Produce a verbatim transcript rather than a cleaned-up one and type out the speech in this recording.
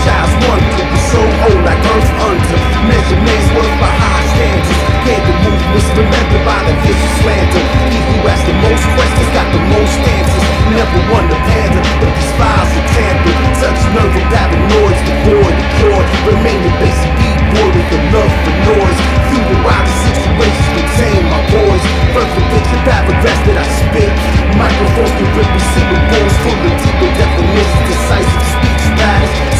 child's wonder was so old like earth under. Measure man's worth by high standards. Can't the movements remembered by the vision.